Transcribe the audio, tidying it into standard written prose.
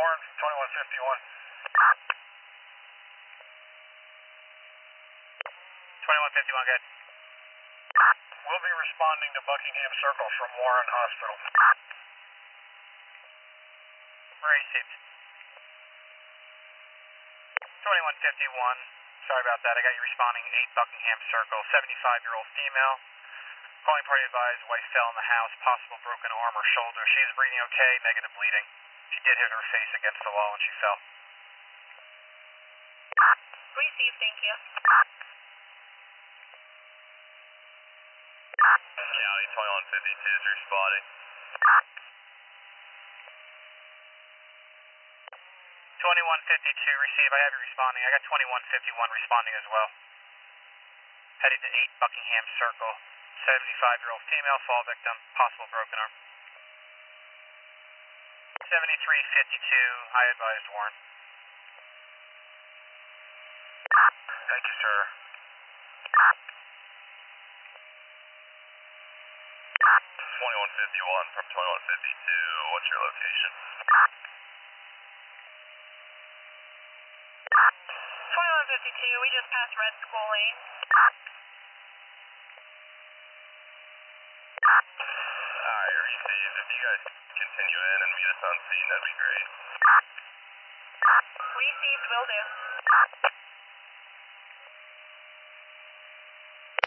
Warren, 2151. 2151, good. We'll be responding to Buckingham Circle from Warren Hospital. Received. 2151, sorry about that. I got you responding 8 Buckingham Circle, 75-year-old female. Calling party advised, wife fell in the house, possible broken arm or shoulder. She's breathing okay, negative bleeding. She did hit her face against the wall when she fell. Received, thank you. County 2152 is responding. 2152, receive. I have you responding. I got 2151 responding as well. Heading to 8 Buckingham Circle. 75-year-old female, fall victim, possible broken arm. 7352, I advised Warren. Thank you, sir. 2151 from 2152, what's your location? 2152, we just passed Red School Lane. Alright, received. If you guys continue in and meet us on scene, that'd be great. Received, will do.